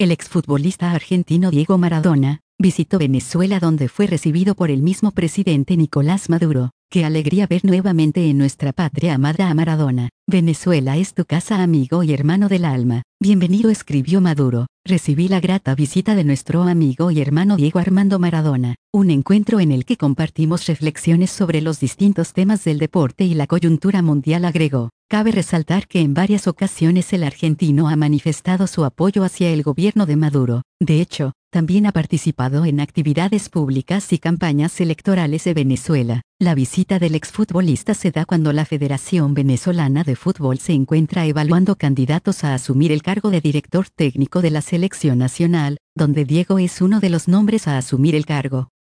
El exfutbolista argentino Diego Maradona visitó Venezuela, donde fue recibido por el mismo presidente Nicolás Maduro. Qué alegría ver nuevamente en nuestra patria amada a Maradona. Venezuela es tu casa, amigo y hermano del alma. Bienvenido, escribió Maduro. Recibí la grata visita de nuestro amigo y hermano Diego Armando Maradona, un encuentro en el que compartimos reflexiones sobre los distintos temas del deporte y la coyuntura mundial, agregó. Cabe resaltar que en varias ocasiones el argentino ha manifestado su apoyo hacia el gobierno de Maduro. De hecho, también ha participado en actividades públicas y campañas electorales de Venezuela. La visita del exfutbolista se da cuando la Federación Venezolana de Fútbol se encuentra evaluando candidatos a asumir el cargo de director técnico de la selección nacional, donde Diego es uno de los nombres a asumir el cargo.